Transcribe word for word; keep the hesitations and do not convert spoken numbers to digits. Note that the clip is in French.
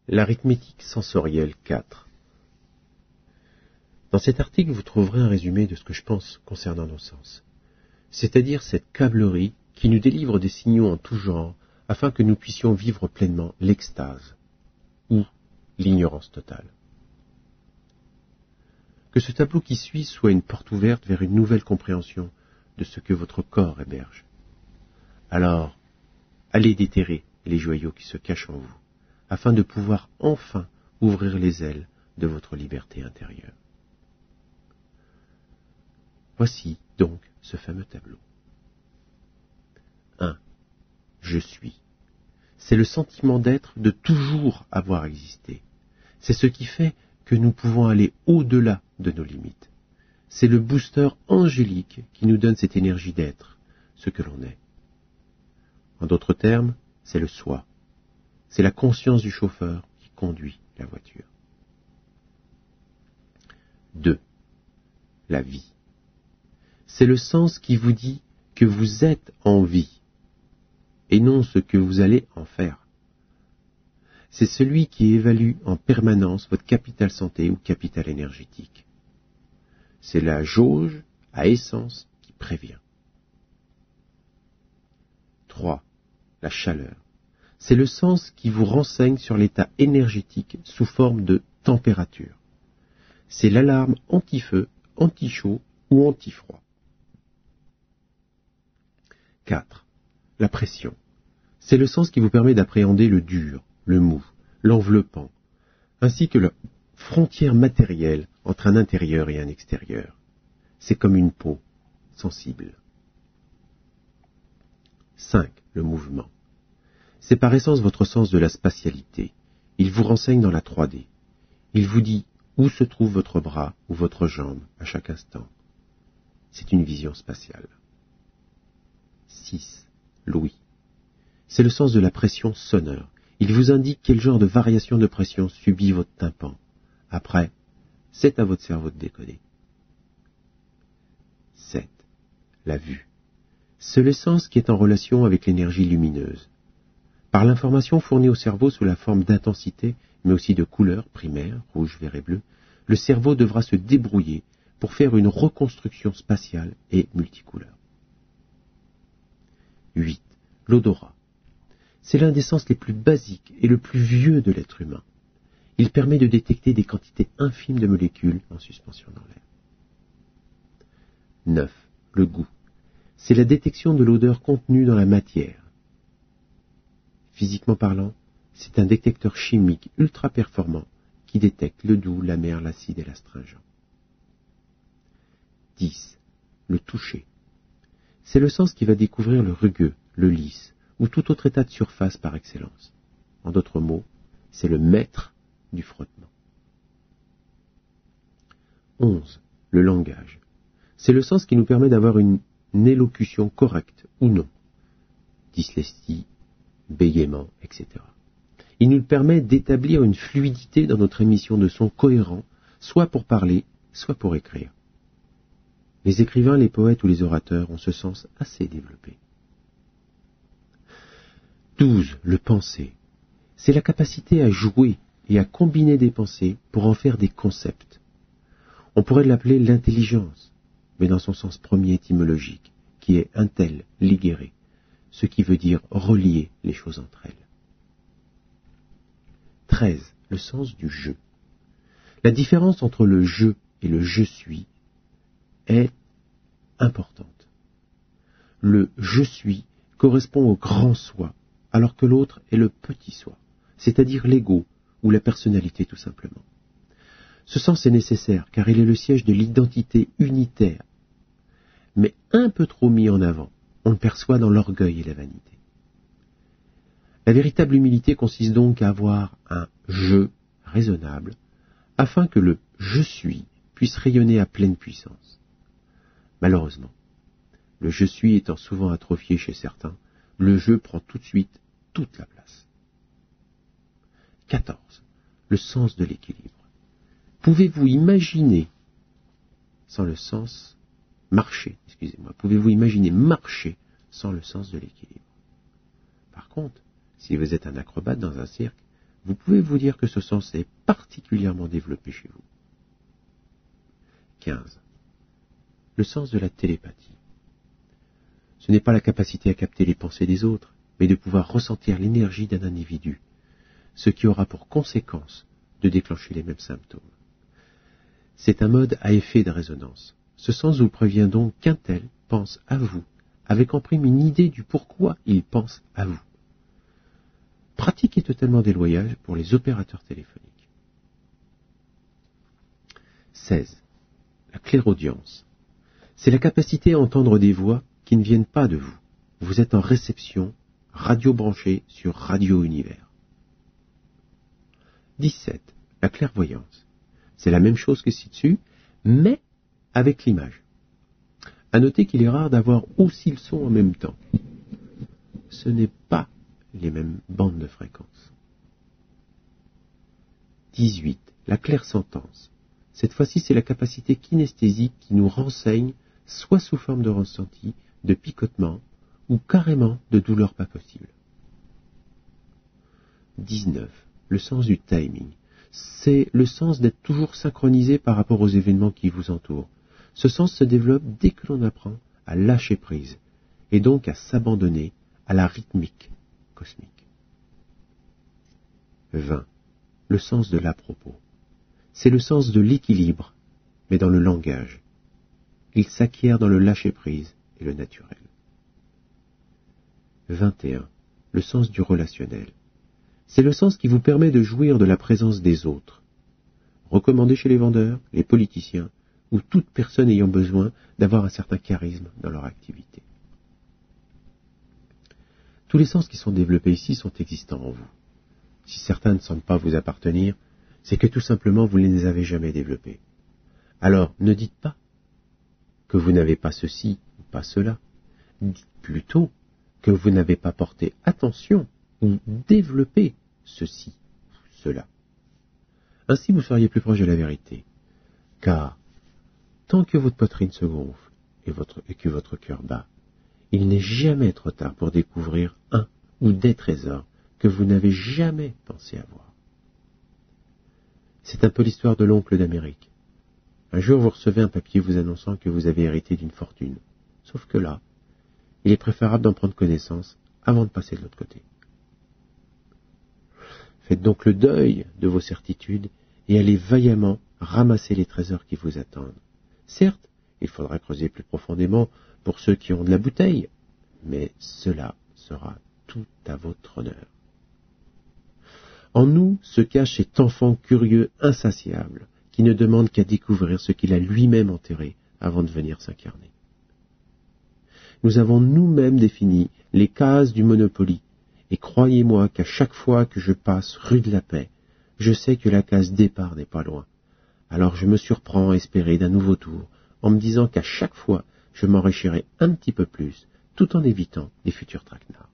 L'arithmétique sensorielle quatre. Dans cet article, vous trouverez un résumé de ce que je pense concernant nos sens, c'est-à-dire cette câblerie qui nous délivre des signaux en tout genre afin que nous puissions vivre pleinement l'extase ou l'ignorance totale. Que ce tableau qui suit soit une porte ouverte vers une nouvelle compréhension de ce que votre corps héberge. Alors, allez déterrer les joyaux qui se cachent en vous, afin de pouvoir enfin ouvrir les ailes de votre liberté intérieure. Voici donc ce fameux tableau. un. Je suis. C'est le sentiment d'être, de toujours avoir existé. C'est ce qui fait que nous pouvons aller au-delà de nos limites. C'est le booster angélique qui nous donne cette énergie d'être, ce que l'on est. En d'autres termes, c'est le soi. C'est la conscience du chauffeur qui conduit la voiture. deux. La vie. C'est le sens qui vous dit que vous êtes en vie, et non ce que vous allez en faire. C'est celui qui évalue en permanence votre capital santé ou capital énergétique. C'est la jauge à essence qui prévient. trois. La chaleur. C'est le sens qui vous renseigne sur l'état énergétique sous forme de température. C'est l'alarme anti-feu, anti-chaud ou anti-froid. quatre. La pression. C'est le sens qui vous permet d'appréhender le dur, le mou, l'enveloppant, ainsi que la frontière matérielle entre un intérieur et un extérieur. C'est comme une peau sensible. cinq. Le mouvement. C'est par essence votre sens de la spatialité. Il vous renseigne dans la trois D. Il vous dit où se trouve votre bras ou votre jambe à chaque instant. C'est une vision spatiale. six. L'ouïe. C'est le sens de la pression sonore. Il vous indique quel genre de variation de pression subit votre tympan. Après, c'est à votre cerveau de décoder. sept. La vue. C'est le sens qui est en relation avec l'énergie lumineuse. Par l'information fournie au cerveau sous la forme d'intensité, mais aussi de couleurs primaires, rouge, vert et bleu, le cerveau devra se débrouiller pour faire une reconstruction spatiale et multicouleur. huit. L'odorat. C'est l'un des sens les plus basiques et le plus vieux de l'être humain. Il permet de détecter des quantités infimes de molécules en suspension dans l'air. neuf. Le goût. C'est la détection de l'odeur contenue dans la matière. Physiquement parlant, c'est un détecteur chimique ultra performant qui détecte le doux, l'amer, l'acide et l'astringent. dix. Le toucher. C'est le sens qui va découvrir le rugueux, le lisse, ou tout autre état de surface par excellence. En d'autres mots, c'est le maître du frottement. onze. Le langage. C'est le sens qui nous permet d'avoir une, une élocution correcte ou non. Dyslexie, bégaiement, et cetera. Il nous permet d'établir une fluidité dans notre émission de sons cohérents, soit pour parler, soit pour écrire. Les écrivains, les poètes ou les orateurs ont ce sens assez développé. douze. Le penser. C'est la capacité à jouer et à combiner des pensées pour en faire des concepts. On pourrait l'appeler l'intelligence, mais dans son sens premier étymologique, qui est intel, ligere, ce qui veut dire relier les choses entre elles. treize. Le sens du je. La différence entre le je et le je suis est importante. Le je suis correspond au grand soi, alors que l'autre est le petit soi, c'est-à-dire l'ego ou la personnalité tout simplement. Ce sens est nécessaire car il est le siège de l'identité unitaire, mais un peu trop mis en avant, on le perçoit dans l'orgueil et la vanité. La véritable humilité consiste donc à avoir un « je » raisonnable, afin que le « je suis » puisse rayonner à pleine puissance. Malheureusement, le « je suis » étant souvent atrophié chez certains, le « je » prend tout de suite toute la place. quatorze. Le sens de l'équilibre. Pouvez-vous imaginer, sans le sens, marcher, excusez-moi, pouvez-vous imaginer marcher sans le sens de l'équilibre? Par contre, si vous êtes un acrobate dans un cirque, vous pouvez vous dire que ce sens est particulièrement développé chez vous. quinze. Le sens de la télépathie. Ce n'est pas la capacité à capter les pensées des autres, mais de pouvoir ressentir l'énergie d'un individu, ce qui aura pour conséquence de déclencher les mêmes symptômes. C'est un mode à effet de résonance. Ce sens vous prévient donc qu'un tel pense à vous, avec en prime une idée du pourquoi il pense à vous. Pratique est totalement déloyale pour les opérateurs téléphoniques. seize. La clairaudience. C'est la capacité à entendre des voix qui ne viennent pas de vous. Vous êtes en réception, radio branchée sur Radio Univers. dix-sept. La clairvoyance. C'est la même chose que ci-dessus, mais avec l'image. À noter qu'il est rare d'avoir aussi le son en même temps. Ce n'est pas les mêmes bandes de fréquences. dix-huit. La clairsentence. Cette fois-ci, c'est la capacité kinesthésique qui nous renseigne, soit sous forme de ressenti, de picotement, ou carrément de douleur pas possible. dix-neuf. Le sens du timing. C'est le sens d'être toujours synchronisé par rapport aux événements qui vous entourent. Ce sens se développe dès que l'on apprend à lâcher prise, et donc à s'abandonner à la rythmique cosmique. vingt. Le sens de l'à-propos. C'est le sens de l'équilibre, mais dans le langage. Il s'acquiert dans le lâcher-prise et le naturel. vingt et un. Le sens du relationnel. C'est le sens qui vous permet de jouir de la présence des autres. Recommandé chez les vendeurs, les politiciens, ou toute personne ayant besoin d'avoir un certain charisme dans leur activité. Tous les sens qui sont développés ici sont existants en vous. Si certains ne semblent pas vous appartenir, c'est que tout simplement vous ne les avez jamais développés. Alors ne dites pas que vous n'avez pas ceci ou pas cela. Dites plutôt que vous n'avez pas porté attention ou développé ceci ou cela. Ainsi vous seriez plus proche de la vérité. Car tant que votre poitrine se gonfle et, votre, et que votre cœur bat, il n'est jamais trop tard pour découvrir un ou des trésors que vous n'avez jamais pensé avoir. C'est un peu l'histoire de l'oncle d'Amérique. Un jour, vous recevez un papier vous annonçant que vous avez hérité d'une fortune. Sauf que là, il est préférable d'en prendre connaissance avant de passer de l'autre côté. Faites donc le deuil de vos certitudes et allez vaillamment ramasser les trésors qui vous attendent. Certes, il faudra creuser plus profondément pour ceux qui ont de la bouteille, mais cela sera tout à votre honneur. En nous se cache cet enfant curieux insatiable qui ne demande qu'à découvrir ce qu'il a lui-même enterré avant de venir s'incarner. Nous avons nous-mêmes défini les cases du Monopoly, et croyez-moi qu'à chaque fois que je passe rue de la Paix, je sais que la case départ n'est pas loin. Alors je me surprends à espérer d'un nouveau tour, en me disant qu'à chaque fois, je m'enrichirai un petit peu plus, tout en évitant les futurs traquenards.